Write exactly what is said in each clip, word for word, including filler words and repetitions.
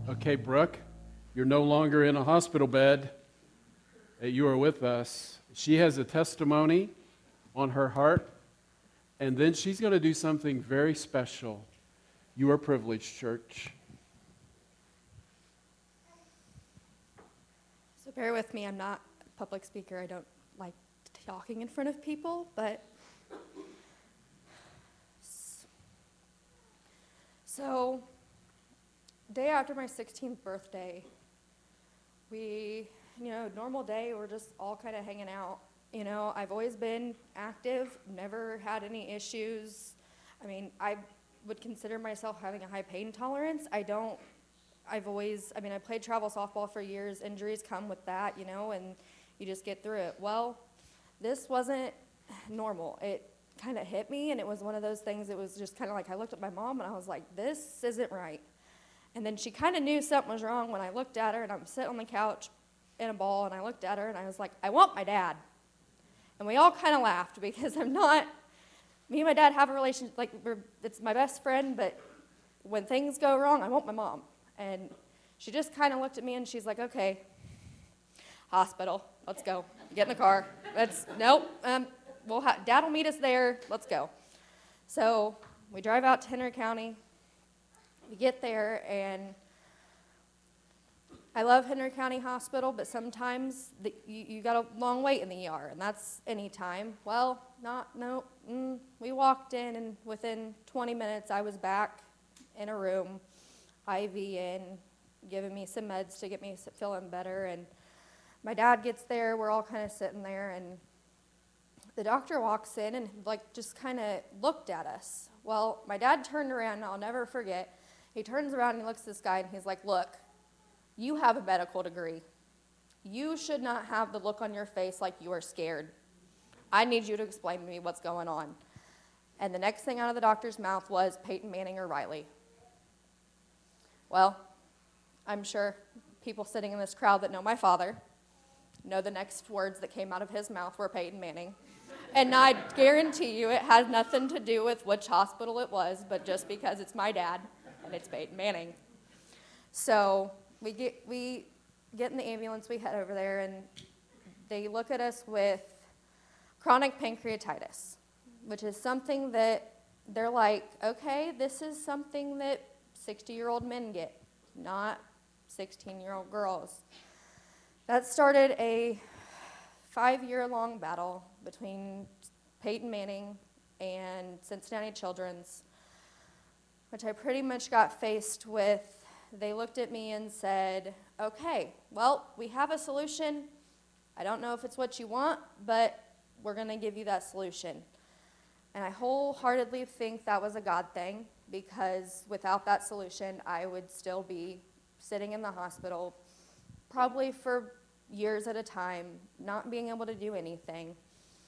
Okay, Brooke, you're no longer in a hospital bed. Uh, You are with us. She has a testimony on her heart, and then she's going to do something very special. You are privileged, church. So bear with me, I'm not a public speaker. I don't like talking in front of people, but so day after my sixteenth birthday, we, you know, normal day, we're just all kind of hanging out. You know, I've always been active, never had any issues. I mean, I would consider myself having a high pain tolerance. I don't, I've always, I mean, I played travel softball for years. Injuries come with that, you know, and you just get through it. Well, this wasn't normal. It kind of hit me, and it was one of those things, it was just kind of like I looked at my mom, and I was like, this isn't right. And then she kind of knew something was wrong when I looked at her, and I'm sitting on the couch in a ball, and I looked at her, and I was like, I want my dad. And we all kind of laughed because I'm not, me and my dad have a relationship, like, we're, it's my best friend, but when things go wrong, I want my mom. And she just kind of looked at me, and she's like, okay, hospital, let's go. Get in the car. Let's, nope, um, we'll ha- Dad will meet us there. Let's go. So we drive out to Henry County. We get there, and I love Henry County Hospital, but sometimes the, you, you got a long wait in the E R, and that's any time. Well, not, no, mm, we walked in, and within twenty minutes, I was back in a room, I V in, giving me some meds to get me feeling better, and my dad gets there, we're all kind of sitting there, and the doctor walks in and like just kind of looked at us. Well, my dad turned around, and I'll never forget, he turns around and he looks at this guy, and he's like, look, you have a medical degree. You should not have the look on your face like you are scared. I need you to explain to me what's going on. And the next thing out of the doctor's mouth was Peyton Manning or Riley. Well, I'm sure people sitting in this crowd that know my father know the next words that came out of his mouth were Peyton Manning. And I guarantee you it has nothing to do with which hospital it was, but just because it's my dad and it's Peyton Manning. So we get we get in the ambulance, we head over there, and they look at us with chronic pancreatitis, which is something that they're like, okay, this is something that sixty-year-old men get, not sixteen-year-old girls. That started a five-year-long battle between Peyton Manning and Cincinnati Children's, which I pretty much got faced with. They looked at me and said, okay, well, we have a solution. I don't know if it's what you want, but we're going to give you that solution. And I wholeheartedly think that was a God thing, because without that solution, I would still be sitting in the hospital probably for years at a time, not being able to do anything.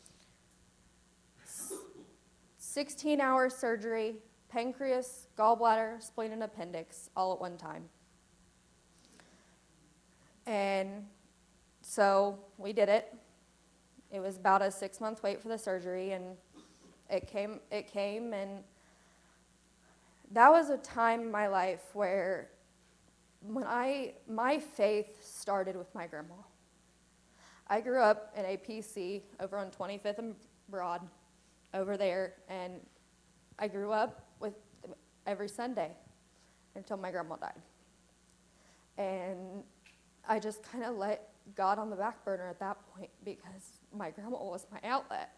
sixteen-hour surgery, pancreas, gallbladder, spleen, and appendix, all at one time. And so we did it. It was about a six-month wait for the surgery, and it came, it came, and that was a time in my life where when I, my faith started with my grandma. I grew up in a P C over on twenty-fifth and Broad over there, and I grew up with every Sunday until my grandma died. And I just kind of let God on the back burner at that point because my grandma was my outlet.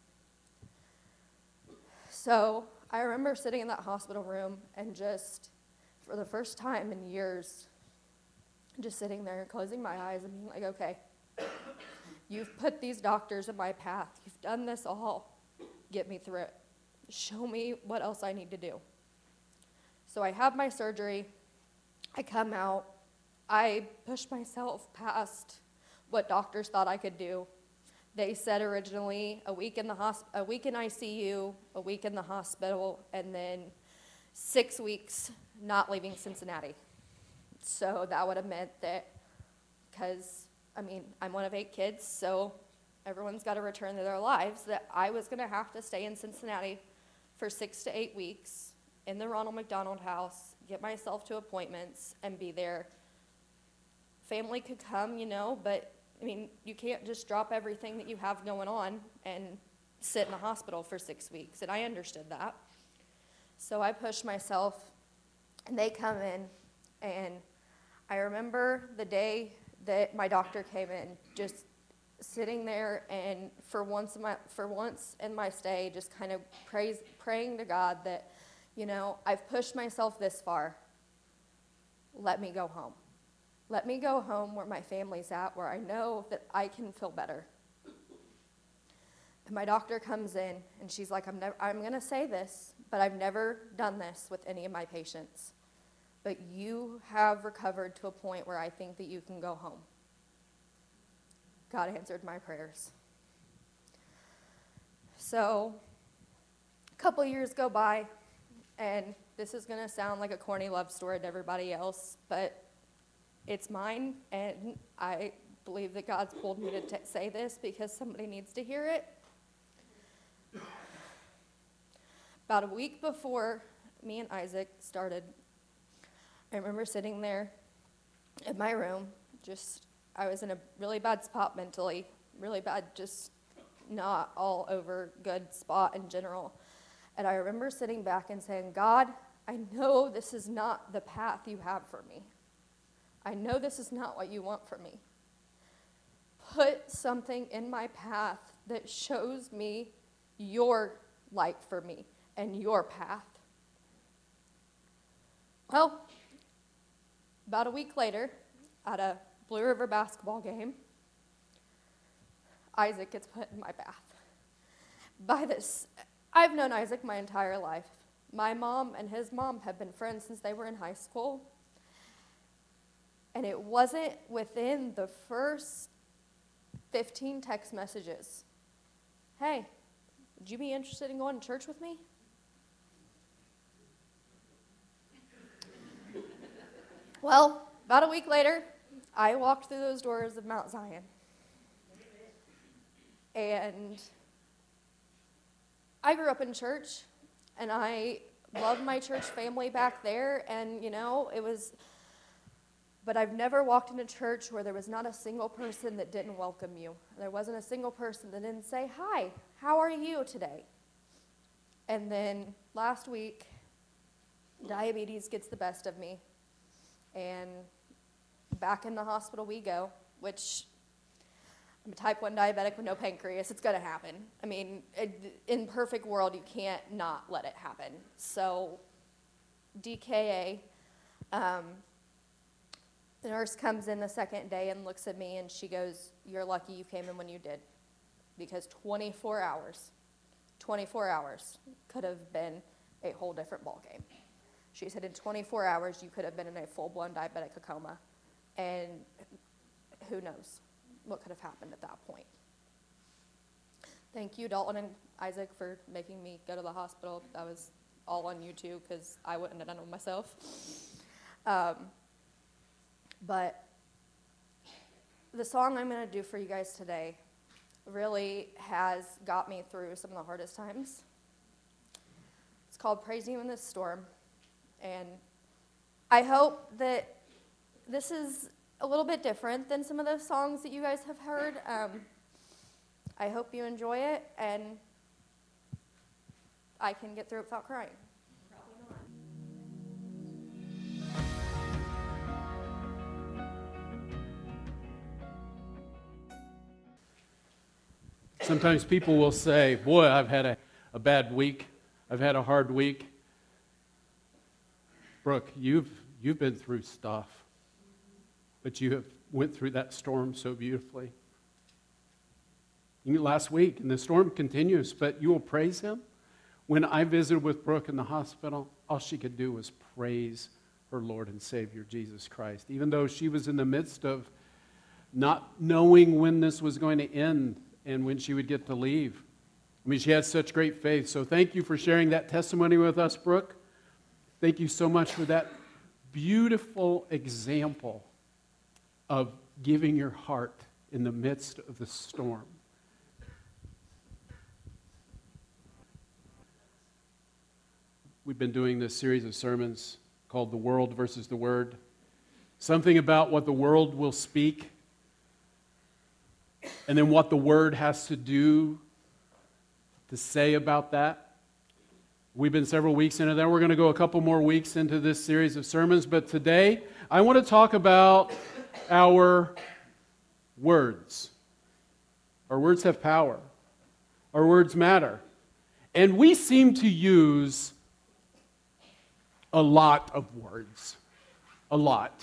So I remember sitting in that hospital room and just, for the first time in years, just sitting there closing my eyes and being like, okay, you've put these doctors in my path. You've done this all. Get me through it. Show me what else I need to do. So I have my surgery. I come out. I push myself past what doctors thought I could do. They said originally a week in the hosp- a week in I C U, a week in the hospital, and then six weeks not leaving Cincinnati. So that would have meant that, because, I mean, I'm one of eight kids, so everyone's got to return to their lives, that I was going to have to stay in Cincinnati for six to eight weeks in the Ronald McDonald House, get myself to appointments, and be there. Family could come, you know, but, I mean, you can't just drop everything that you have going on and sit in the hospital for six weeks, and I understood that. So I pushed myself, and they come in, and I remember the day that my doctor came in, just sitting there, and for once in my, for once in my stay, just kind of praise, praying to God that, you know, I've pushed myself this far. Let me go home. Let me go home where my family's at, where I know that I can feel better. And my doctor comes in, and she's like, I'm, never, I'm going to say this, but I've never done this with any of my patients. But you have recovered to a point where I think that you can go home. God answered my prayers. So a couple years go by, and this is going to sound like a corny love story to everybody else, but it's mine, and I believe that God's pulled me to t- say this because somebody needs to hear it. About a week before me and Isaac started, I remember sitting there in my room, just, I was in a really bad spot mentally, really bad, just not all over good spot in general. And I remember sitting back and saying, God, I know this is not the path you have for me. I know this is not what you want for me. Put something in my path that shows me your light for me and your path. Well, about a week later, at a Blue River basketball game, Isaac gets put in my path. By this, I've known Isaac my entire life. My mom and his mom have been friends since they were in high school. And it wasn't within the first fifteen text messages. Hey, would you be interested in going to church with me? Well, about a week later, I walked through those doors of Mount Zion. And I grew up in church, and I loved my church family back there, and, you know, it was, but I've never walked in a church where there was not a single person that didn't welcome you. There wasn't a single person that didn't say, hi, how are you today? And then last week, diabetes gets the best of me, and back in the hospital we go, which I'm a type one diabetic with no pancreas. It's going to happen. I mean, it, in perfect world, you can't not let it happen. So D K A, um, the nurse comes in the second day and looks at me, and she goes, you're lucky you came in when you did, because twenty-four hours, twenty-four hours could have been a whole different ballgame. She said in twenty-four hours, you could have been in a full-blown diabetic coma, and who knows what could have happened at that point. Thank you, Dalton and Isaac, for making me go to the hospital. That was all on you two, because I wouldn't have done it myself. Um, but the song I'm going to do for you guys today really has got me through some of the hardest times. It's called Praise You in This Storm. And I hope that this is a little bit different than some of the songs that you guys have heard. Um, I hope you enjoy it, and I can get through it without crying. Sometimes people will say, boy, I've had a, a bad week. I've had a hard week. Brooke, you've you've been through stuff, but you have went through that storm so beautifully. Last week, and the storm continues, but you will praise Him. When I visited with Brooke in the hospital, all she could do was praise her Lord and Savior, Jesus Christ, even though she was in the midst of not knowing when this was going to end and when she would get to leave. I mean, she had such great faith. So thank you for sharing that testimony with us, Brooke. Thank you so much for that beautiful example of giving your heart in the midst of the storm. We've been doing this series of sermons called The World versus the Word. Something about what the world will speak, and then what the Word has to do to say about that. We've been several weeks into that. We're going to go a couple more weeks into this series of sermons, but today I want to talk about our words. Our words have power. Our words matter. And we seem to use a lot of words. A lot.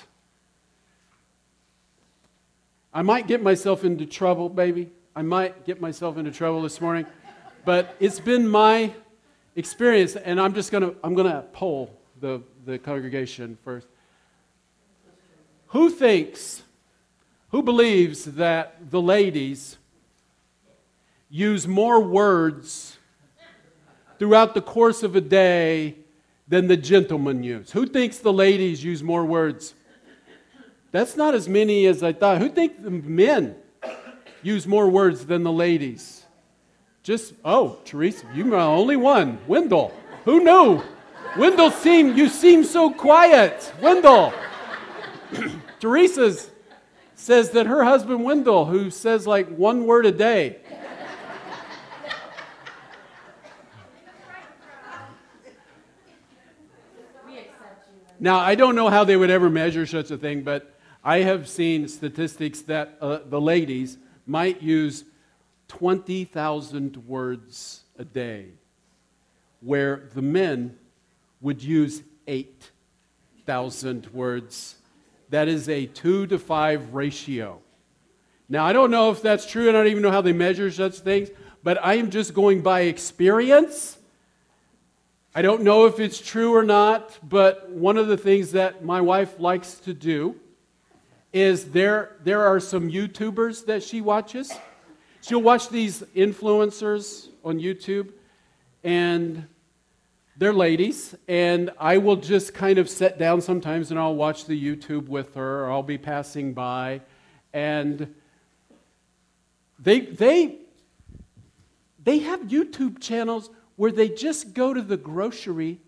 I might get myself into trouble, baby. I might get myself into trouble this morning. But it's been my experience, and I'm just going to I'm going to poll the, the congregation first. Who thinks, who believes that the ladies use more words throughout the course of a day than the gentlemen use? Who thinks the ladies use more words? That's not as many as I thought. Who thinks the men use more words than the ladies? Just, oh, Teresa, you're the only one. Wendell, who knew? Wendell, seem, you seem so quiet. Wendell. Teresa says that her husband, Wendell, who says like one word a day. Now, I don't know how they would ever measure such a thing, but I have seen statistics that uh, the ladies might use twenty thousand words a day, where the men would use eight thousand words. That is a two to five ratio. Now, I don't know if that's true, and I don't even know how they measure such things, but I am just going by experience. I don't know if it's true or not, but one of the things that my wife likes to do is there, there are some YouTubers that she watches. She'll watch these influencers on YouTube, and they're ladies, and I will just kind of sit down sometimes and I'll watch the YouTube with her, or I'll be passing by, and they they they have YouTube channels where they just go to the grocery,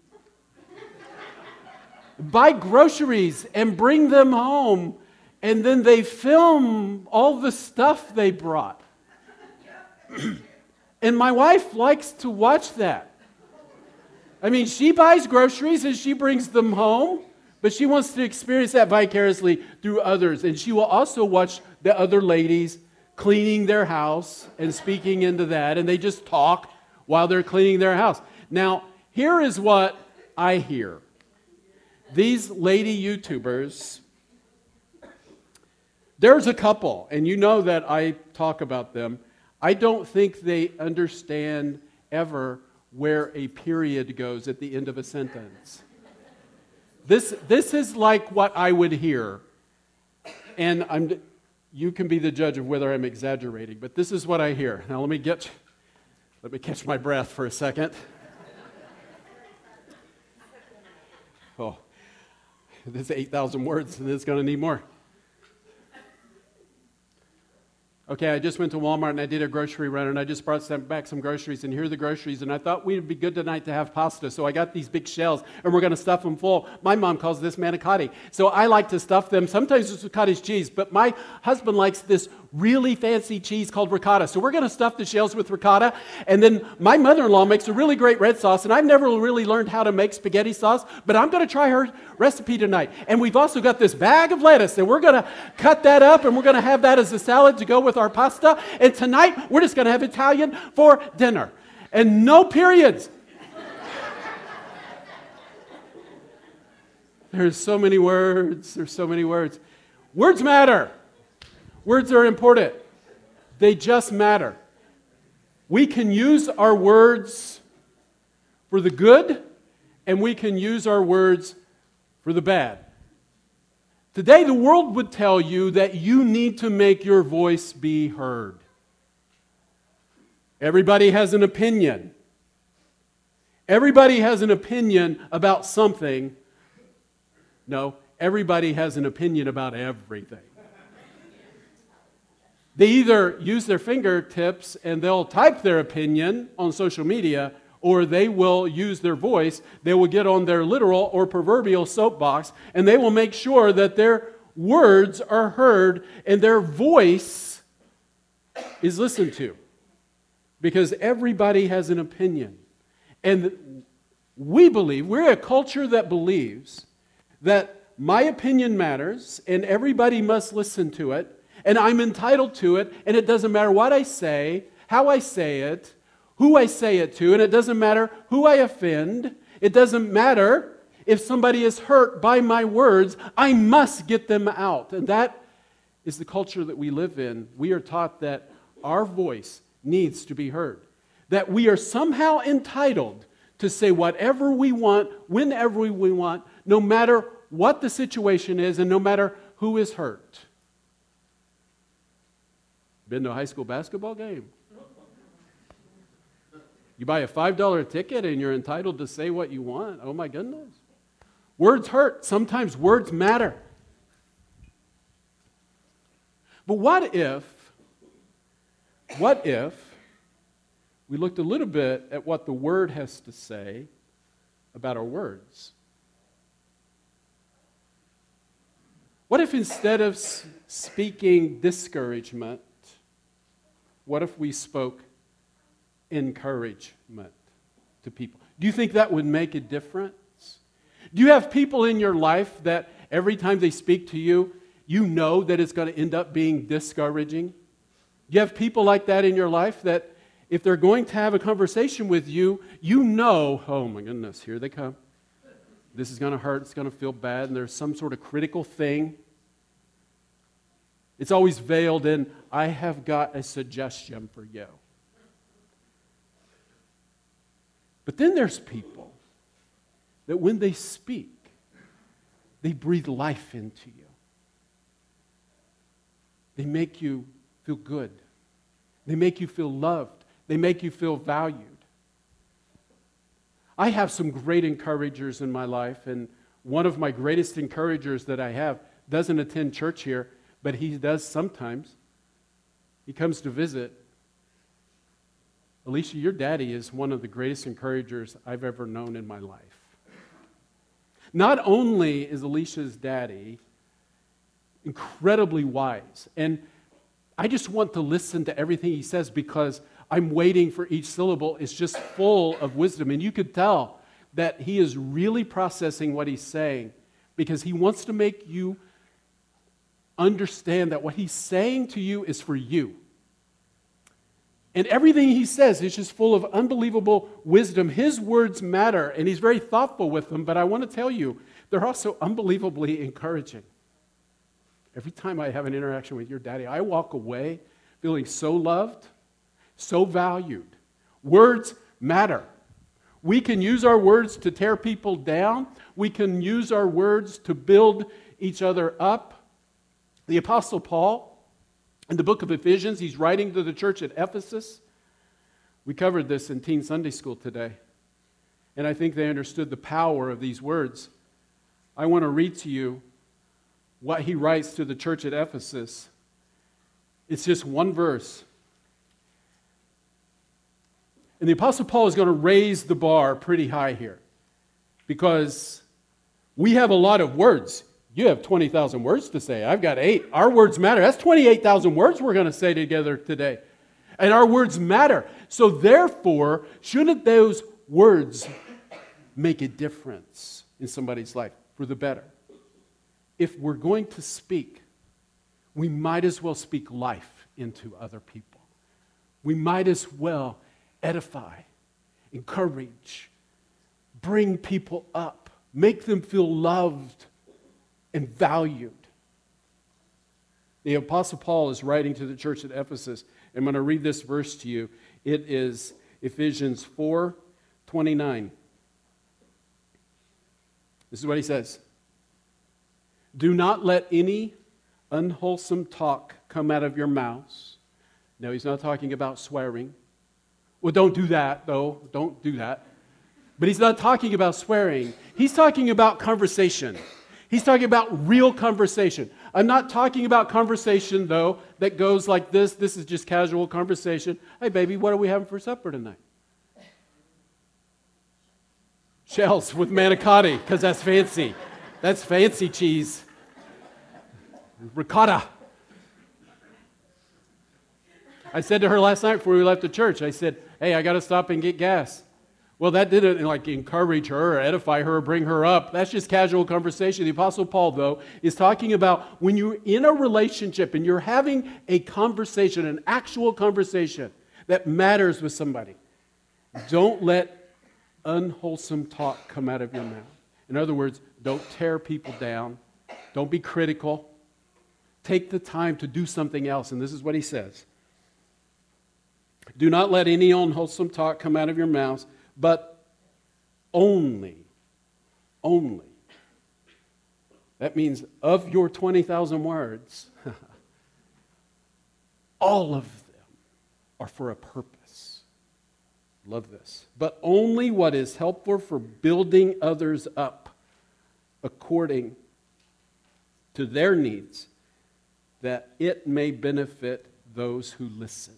buy groceries and bring them home, and then they film all the stuff they brought. And my wife likes to watch that. I mean, she buys groceries and she brings them home, but she wants to experience that vicariously through others. And she will also watch the other ladies cleaning their house and speaking into that, and they just talk while they're cleaning their house. Now, here is what I hear. These lady YouTubers, there's a couple, and you know that I talk about them. I don't think they understand ever where a period goes at the end of a sentence. This, this is like what I would hear. And I'm, you can be the judge of whether I'm exaggerating, but this is what I hear. Now let me get, let me catch my breath for a second. Oh, this is eight thousand words, and it's going to need more. Okay, I just went to Walmart and I did a grocery run and I just brought some, back some groceries, and here are the groceries, and I thought we'd be good tonight to have pasta, so I got these big shells and we're going to stuff them full. My mom calls this manicotti, so I like to stuff them. Sometimes it's with cottage cheese, but my husband likes this really fancy cheese called ricotta, so we're going to stuff the shells with ricotta. And then my mother-in-law makes a really great red sauce, and I've never really learned how to make spaghetti sauce, but I'm going to try her recipe tonight. And we've also got this bag of lettuce, and we're going to cut that up and we're going to have that as a salad to go with our pasta. And tonight we're just going to have Italian for dinner, and no periods. There's so many words. There's so many words. Words matter. Words are important. They just matter. We can use our words for the good, and we can use our words for the bad. Today, the world would tell you that you need to make your voice be heard. Everybody has an opinion. Everybody has an opinion about something. No, everybody has an opinion about everything. They either use their fingertips and they'll type their opinion on social media, or they will use their voice. They will get on their literal or proverbial soapbox, and they will make sure that their words are heard and their voice is listened to. Because everybody has an opinion. And we believe, we're a culture that believes that my opinion matters and everybody must listen to it, and I'm entitled to it, and it doesn't matter what I say, how I say it, who I say it to, and it doesn't matter who I offend. It doesn't matter if somebody is hurt by my words. I must get them out. And that is the culture that we live in. We are taught that our voice needs to be heard, that we are somehow entitled to say whatever we want, whenever we want, no matter what the situation is and no matter who is hurt. Been to a high school basketball game? You buy a five dollar ticket and you're entitled to say what you want. Oh my goodness. Words hurt. Sometimes words matter. But what if, what if we looked a little bit at what the Word has to say about our words? What if instead of speaking discouragement, what if we spoke encouragement to people? Do you think that would make a difference? Do you have people in your life that every time they speak to you, you know that it's going to end up being discouraging? Do you have people like that in your life that if they're going to have a conversation with you, you know, oh my goodness, here they come. This is going to hurt, it's going to feel bad, and there's some sort of critical thing. It's always veiled in, I have got a suggestion for you. But then there's people that when they speak, they breathe life into you. They make you feel good. They make you feel loved. They make you feel valued. I have some great encouragers in my life, and one of my greatest encouragers that I have doesn't attend church here, but he does sometimes. He comes to visit. Alicia, your daddy is one of the greatest encouragers I've ever known in my life. Not only is Alicia's daddy incredibly wise, and I just want to listen to everything he says because I'm waiting for each syllable. It's just full of wisdom, and you could tell that he is really processing what he's saying because he wants to make you understand that what he's saying to you is for you. And everything he says is just full of unbelievable wisdom. His words matter, and he's very thoughtful with them, but I want to tell you, they're also unbelievably encouraging. Every time I have an interaction with your daddy, I walk away feeling so loved, so valued. Words matter. We can use our words to tear people down. We can use our words to build each other up. The Apostle Paul, in the book of Ephesians, he's writing to the church at Ephesus. We covered this in Teen Sunday School today, and I think they understood the power of these words. I want to read to you what he writes to the church at Ephesus. It's just one verse. And the Apostle Paul is going to raise the bar pretty high here because we have a lot of words. You have twenty thousand words to say. I've got eight. Our words matter. That's twenty-eight thousand words we're going to say together today. And our words matter. So therefore, shouldn't those words make a difference in somebody's life for the better? If we're going to speak, we might as well speak life into other people. We might as well edify, encourage, bring people up, make them feel loved and valued. The Apostle Paul is writing to the church at Ephesus. I'm going to read this verse to you. It is Ephesians four twenty-nine. This is what he says. Do not let any unwholesome talk come out of your mouths. No, he's not talking about swearing. Well, don't do that, though. Don't do that. But he's not talking about swearing. He's talking about conversation. He's talking about real conversation. I'm not talking about conversation, though, that goes like this. This is just casual conversation. Hey, baby, what are we having for supper tonight? Shells with manicotti, because that's fancy. That's fancy cheese. Ricotta. I said to her last night before we left the church, I said, hey, I got to stop and get gas. Well, that didn't like encourage her or edify her or bring her up. That's just casual conversation. The Apostle Paul, though, is talking about when you're in a relationship and you're having a conversation, an actual conversation that matters with somebody. Don't let unwholesome talk come out of your mouth. In other words, don't tear people down. Don't be critical. Take the time to do something else. And this is what he says. Do not let any unwholesome talk come out of your mouths, but only, only. That means of your twenty thousand words, all of them are for a purpose. Love this. But only what is helpful for building others up according to their needs, that it may benefit those who listen.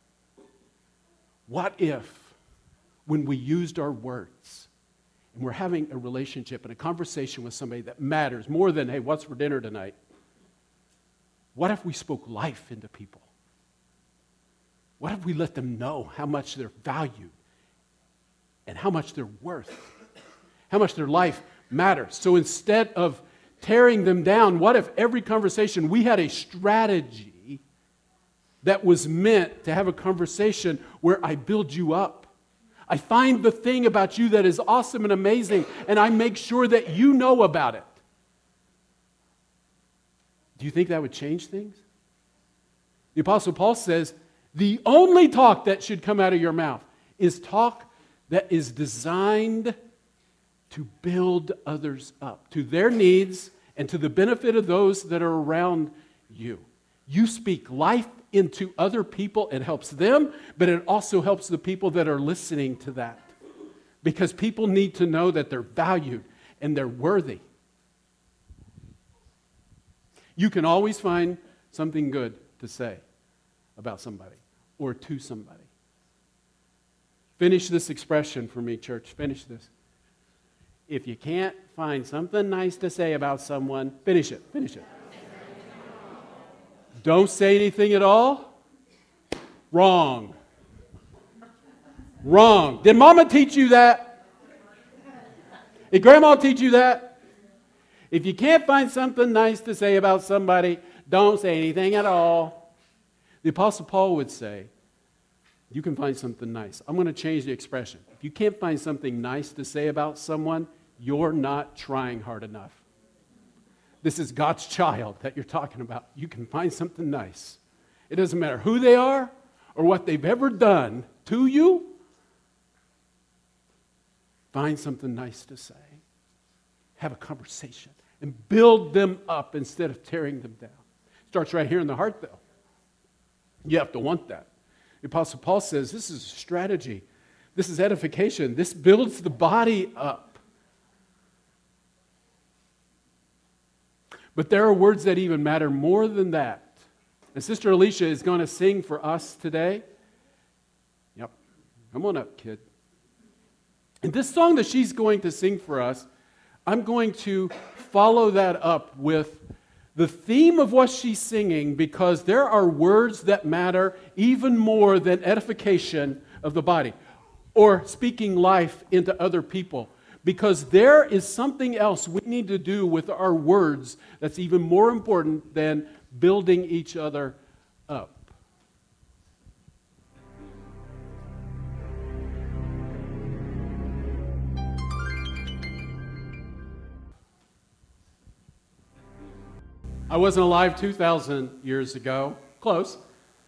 What if, when we used our words, and we're having a relationship and a conversation with somebody that matters more than, hey, what's for dinner tonight? What if we spoke life into people? What if we let them know how much they're valued and how much they're worth, how much their life matters? So instead of tearing them down, what if every conversation we had a strategy that was meant to have a conversation where I build you up? I find the thing about you that is awesome and amazing, and I make sure that you know about it. Do you think that would change things? The Apostle Paul says, the only talk that should come out of your mouth is talk that is designed to build others up, to their needs and to the benefit of those that are around you. You speak life into other people. It helps them, but it also helps the people that are listening to that. Because people need to know that they're valued and they're worthy. You can always find something good to say about somebody or to somebody. Finish this expression for me, church. Finish this. If you can't find something nice to say about someone, finish it. Finish it. Don't say anything at all? Wrong. Wrong. Did Mama teach you that? Did Grandma teach you that? If you can't find something nice to say about somebody, don't say anything at all. The Apostle Paul would say, you can find something nice. I'm going to change the expression. If you can't find something nice to say about someone, you're not trying hard enough. This is God's child that you're talking about. You can find something nice. It doesn't matter who they are or what they've ever done to you. Find something nice to say. Have a conversation and build them up instead of tearing them down. Starts right here in the heart, though. You have to want that. The Apostle Paul says this is a strategy. This is edification. This builds the body up. But there are words that even matter more than that. And Sister Alicia is going to sing for us today. Yep. Come on up, kid. And this song that she's going to sing for us, I'm going to follow that up with the theme of what she's singing, because there are words that matter even more than edification of the body or speaking life into other people. Because there is something else we need to do with our words that's even more important than building each other up. I wasn't alive two thousand years ago. Close.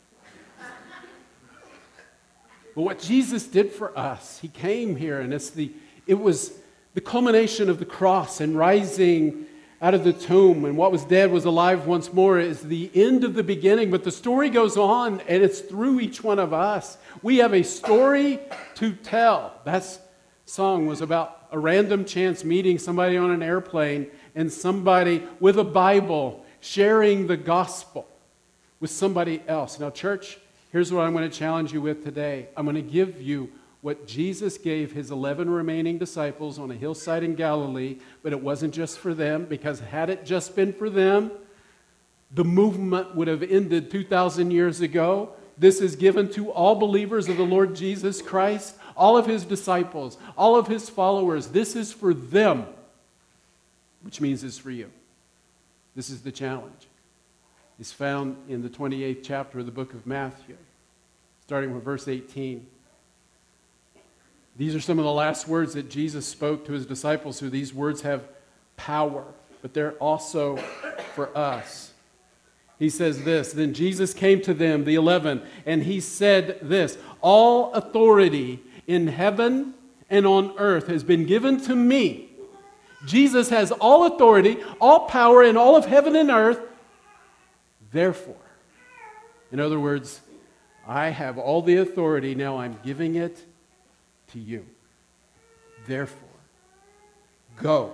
But what Jesus did for us, He came here, and it's the it was the culmination of the cross and rising out of the tomb, and what was dead was alive once more, is the end of the beginning. But the story goes on, and it's through each one of us. We have a story to tell. That song was about a random chance meeting somebody on an airplane and somebody with a Bible sharing the gospel with somebody else. Now, church, here's what I'm going to challenge you with today. I'm going to give you what Jesus gave his eleven remaining disciples on a hillside in Galilee, but it wasn't just for them, because had it just been for them, the movement would have ended two thousand years ago. This is given to all believers of the Lord Jesus Christ, all of his disciples, all of his followers. This is for them, which means it's for you. This is the challenge. It's found in the twenty-eighth chapter of the book of Matthew, starting with verse eighteen. These are some of the last words that Jesus spoke to his disciples, who these words have power, but they're also for us. He says this, "Then Jesus came to them, the eleven, and he said this, 'All authority in heaven and on earth has been given to me.'" Jesus has all authority, all power in all of heaven and earth. Therefore, in other words, I have all the authority, now I'm giving it to you. Therefore, go.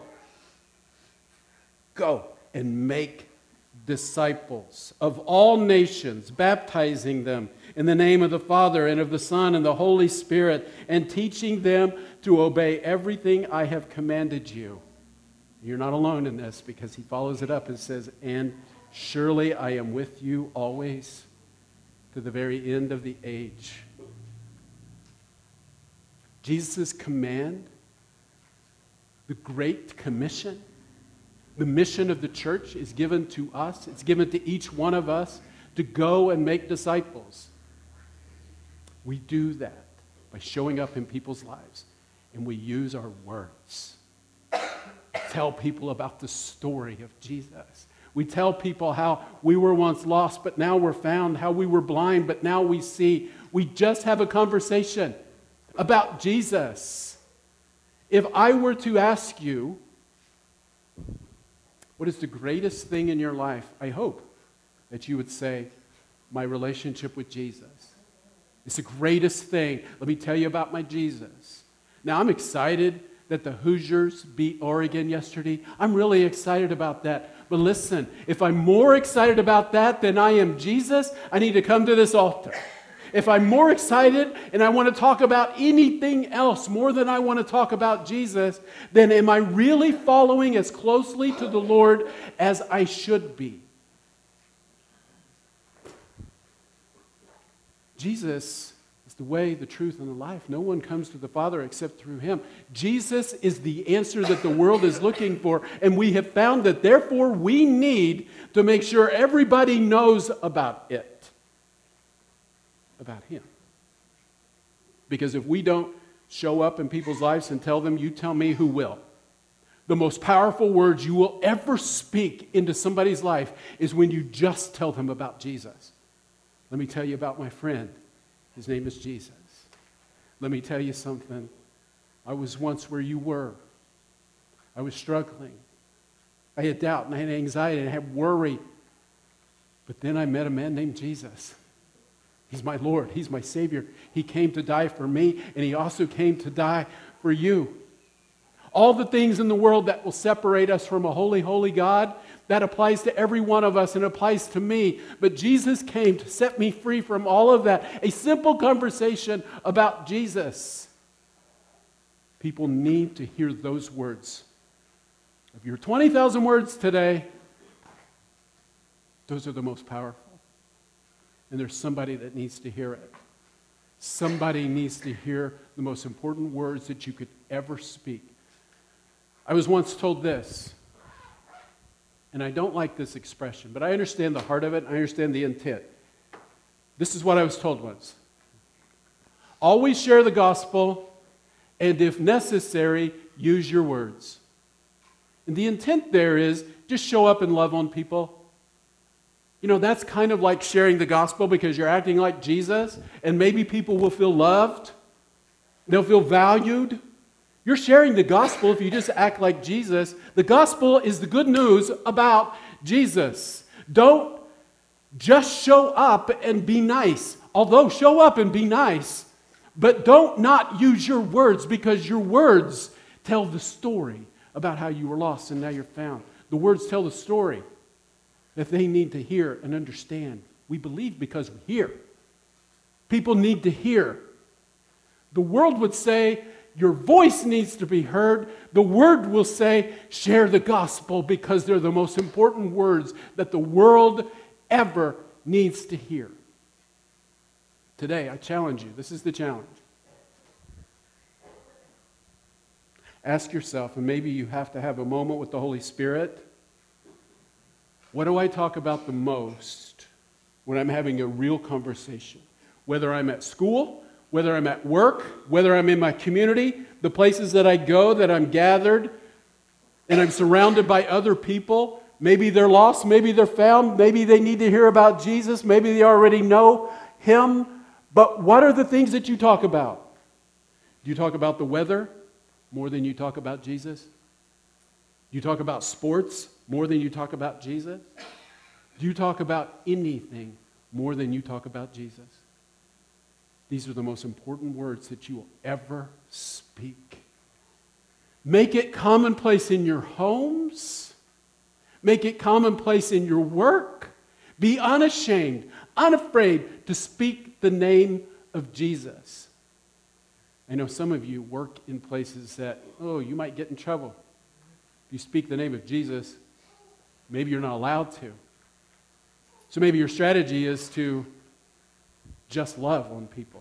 Go and make disciples of all nations, baptizing them in the name of the Father and of the Son and the Holy Spirit, and teaching them to obey everything I have commanded you. You're not alone in this, because he follows it up and says, "And surely I am with you always to the very end of the age." Jesus' command, the Great Commission, the mission of the church is given to us. It's given to each one of us to go and make disciples. We do that by showing up in people's lives, and we use our words. Tell people about the story of Jesus. We tell people how we were once lost, but now we're found, how we were blind, but now we see. We just have a conversation about Jesus. If I were to ask you, what is the greatest thing in your life? I hope that you would say, my relationship with Jesus. It's the greatest thing. Let me tell you about my Jesus. Now, I'm excited that the Hoosiers beat Oregon yesterday. I'm really excited about that. But listen, if I'm more excited about that than I am Jesus, I need to come to this altar. If I'm more excited and I want to talk about anything else more than I want to talk about Jesus, then am I really following as closely to the Lord as I should be? Jesus is the way, the truth, and the life. No one comes to the Father except through him. Jesus is the answer that the world is looking for, and we have found that therefore we need to make sure everybody knows about it. About him. Because if we don't show up in people's lives and tell them, you tell me who will. The most powerful words you will ever speak into somebody's life is when you just tell them about Jesus. Let me tell you about my friend. His name is Jesus. Let me tell you something. I was once where you were. I was struggling. I had doubt and I had anxiety and I had worry. But then I met a man named Jesus. He's my Lord. He's my Savior. He came to die for me, and he also came to die for you. All the things in the world that will separate us from a holy, holy God, that applies to every one of us and applies to me. But Jesus came to set me free from all of that. A simple conversation about Jesus. People need to hear those words. Of your twenty thousand words today, those are the most powerful. And there's somebody that needs to hear it. Somebody needs to hear the most important words that you could ever speak. I was once told this, and I don't like this expression, but I understand the heart of it, and I understand the intent. This is what I was told once. Always share the gospel, and if necessary, use your words. And the intent there is just show up and love on people. You know, that's kind of like sharing the gospel because you're acting like Jesus, and maybe people will feel loved. They'll feel valued. You're sharing the gospel if you just act like Jesus. The gospel is the good news about Jesus. Don't just show up and be nice. Although show up and be nice, but don't not use your words, because your words tell the story about how you were lost and now you're found. The words tell the story that they need to hear and understand. We believe because we hear. People need to hear The world would say, your voice needs to be heard. The Word will say, share the gospel, because they're the most important words that the world ever needs to hear. Today, I challenge you. This is the challenge. Ask yourself, and maybe you have to have a moment with the Holy Spirit. What do I talk about the most when I'm having a real conversation? Whether I'm at school, whether I'm at work, whether I'm in my community, the places that I go, that I'm gathered, and I'm surrounded by other people. Maybe they're lost, maybe they're found, maybe they need to hear about Jesus, maybe they already know Him. But what are the things that you talk about? Do you talk about the weather more than you talk about Jesus? Do you talk about sports more than you talk about Jesus? Do you talk about anything more than you talk about Jesus? These are the most important words that you will ever speak. Make it commonplace in your homes. Make it commonplace in your work. Be unashamed, unafraid to speak the name of Jesus. I know some of you work in places that, oh, you might get in trouble. If you speak the name of Jesus, maybe you're not allowed to. So maybe your strategy is to just love on people.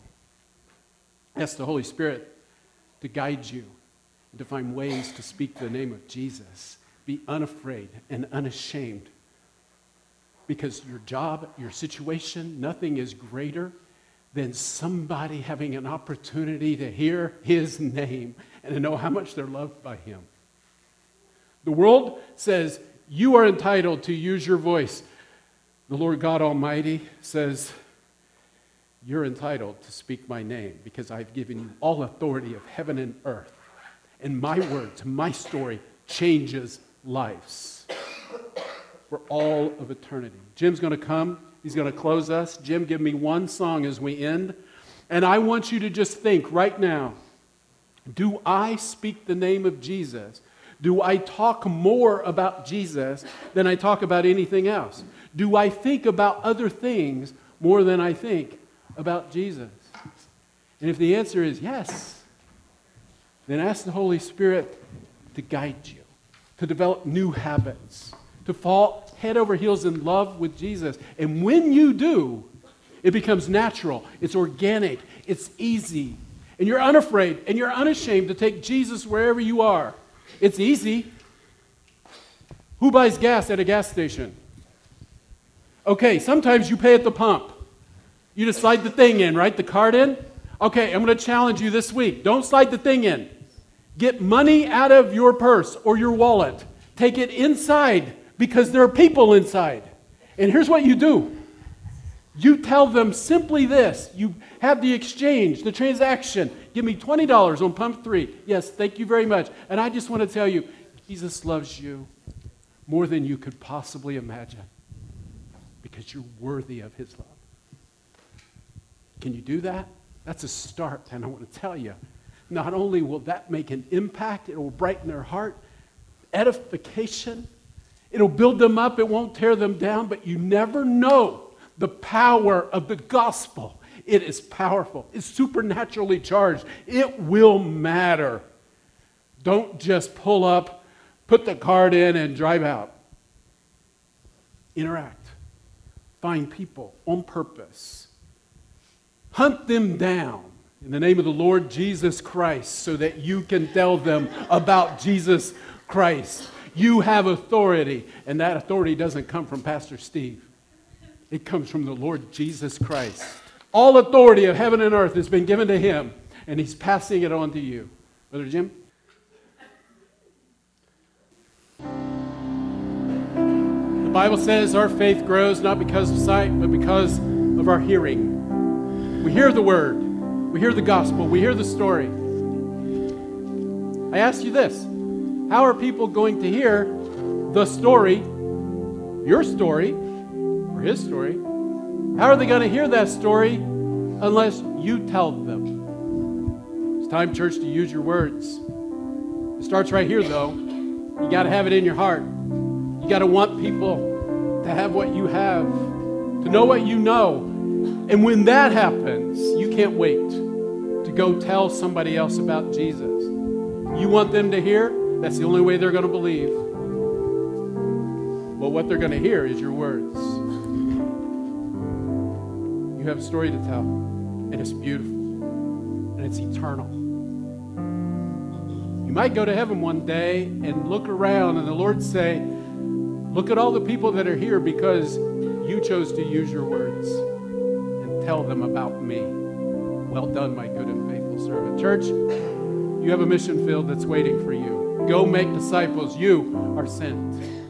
Ask the Holy Spirit to guide you and to find ways to speak the name of Jesus. Be unafraid and unashamed, because your job, your situation, nothing is greater than somebody having an opportunity to hear His name and to know how much they're loved by Him. The world says you are entitled to use your voice. The Lord God Almighty says, you're entitled to speak my name, because I've given you all authority of heaven and earth. And my words, my story, changes lives for all of eternity. Jim's going to come. He's going to close us. Jim, give me one song as we end. And I want you to just think right now, do I speak the name of Jesus? Do I talk more about Jesus than I talk about anything else? Do I think about other things more than I think about Jesus? And if the answer is yes, then ask the Holy Spirit to guide you, to develop new habits, to fall head over heels in love with Jesus. And when you do, it becomes natural, it's organic, it's easy. And you're unafraid and you're unashamed to take Jesus wherever you are. It's easy. Who buys gas at a gas station? Okay, sometimes you pay at the pump. You just slide the thing in, right? The card in? Okay, I'm going to challenge you this week. Don't slide the thing in. Get money out of your purse or your wallet. Take it inside, because there are people inside. And here's what you do. You tell them simply this. You have the exchange, the transaction. Give me twenty dollars on pump three. Yes, thank you very much. And I just want to tell you, Jesus loves you more than you could possibly imagine, because you're worthy of His love. Can you do that? That's a start, and I want to tell you, not only will that make an impact, it will brighten their heart, edification, it'll build them up, it won't tear them down, but you never know the power of the gospel. It is powerful. It's supernaturally charged. It will matter. Don't just pull up, put the card in, and drive out. Interact. Find people on purpose. Hunt them down in the name of the Lord Jesus Christ, so that you can tell them about Jesus Christ. You have authority, and that authority doesn't come from Pastor Steve. It comes from the Lord Jesus Christ. All authority of heaven and earth has been given to Him, and He's passing it on to you. Brother Jim? The Bible says our faith grows not because of sight, but because of our hearing. We hear the word. We hear the gospel. We hear the story. I ask you this. How are people going to hear the story, your story, or his story? How are they going to hear that story unless you tell them? It's time, church, to use your words. It starts right here, though. You got to have it in your heart. You got to want people to have what you have, to know what you know. And when that happens, you can't wait to go tell somebody else about Jesus. You want them to hear? That's the only way they're going to believe. But what they're going to hear is your words. You have a story to tell, and it's beautiful, and it's eternal. You might go to heaven one day and look around, and the Lord say, look at all the people that are here because you chose to use your words and tell them about me. Well done, my good and faithful servant. Church, you have a mission field that's waiting for you. Go make disciples. You are sent.